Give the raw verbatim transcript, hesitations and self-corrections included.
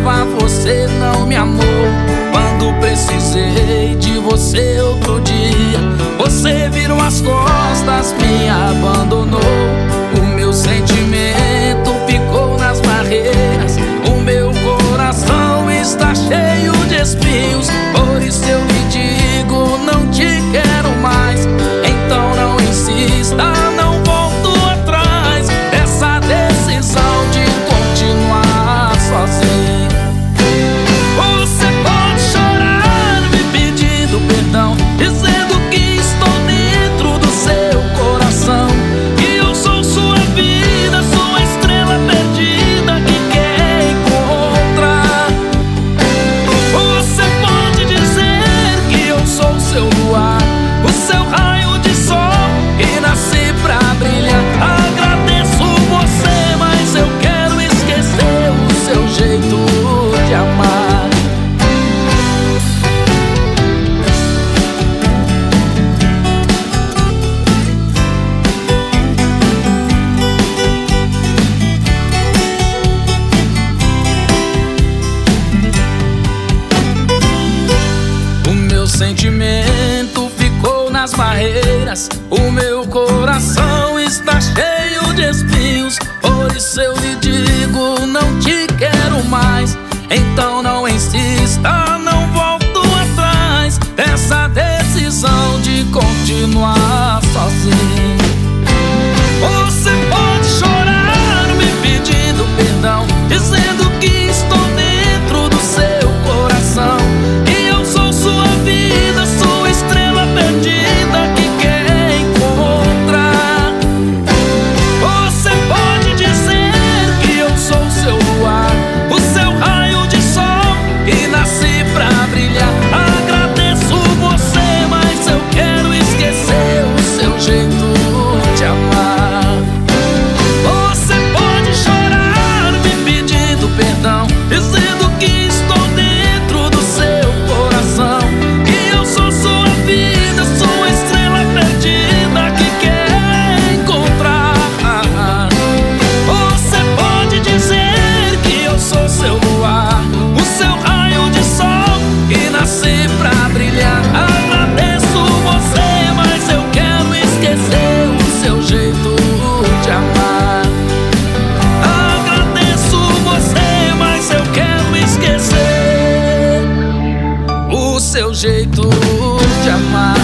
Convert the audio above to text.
amava, você não me amou. Quando precisei de você outro dia, você virou as costas, me abandonou. O meu sentimento ficou nas barreiras, o meu coração está cheio de espinhos. Por isso eu lhe digo, não te quero mais. Então não insista, não volto atrás dessa decisão de continuar sozinho. Você pode chorar me pedindo perdão, dizendo que estou dentro do seu coração, que eu sou sua vida, sua estrela perdida que quer encontrar. Você pode dizer que eu sou seu luar, o seu raio de sol que nasci pra brilhar. Agradeço você, mas eu quero esquecer o seu jeito de amar. O meu sentimento ficou nas barreiras, o meu coração está cheio de espinhos. Por isso eu lhe digo, não te quero mais. Então não insista, não volto atrás dessa decisão de continuar sozinho. Você pode chorar me pedindo perdão, dizendo que estou dentro do seu coração, que eu sou sua vida, sua estrela perdida que quer encontrar. Você pode dizer que eu sou seu luar, o seu raio de sol que nasci pra brilhar. Agradeço você, mas eu quero esquecer o seu jeito de amar. Você pode chorar me pedindo perdão, dizendo que estou dentro do seu coração, que eu sou sua vida, sua estrela perdida que quer encontrar. Você pode dizer que eu sou seu luar, o seu raio de sol que nasci pra brilhar. Agradeço você, mas eu quero esquecer o seu jeito de amar. Agradeço você, mas eu quero esquecer o seu jeito de amar.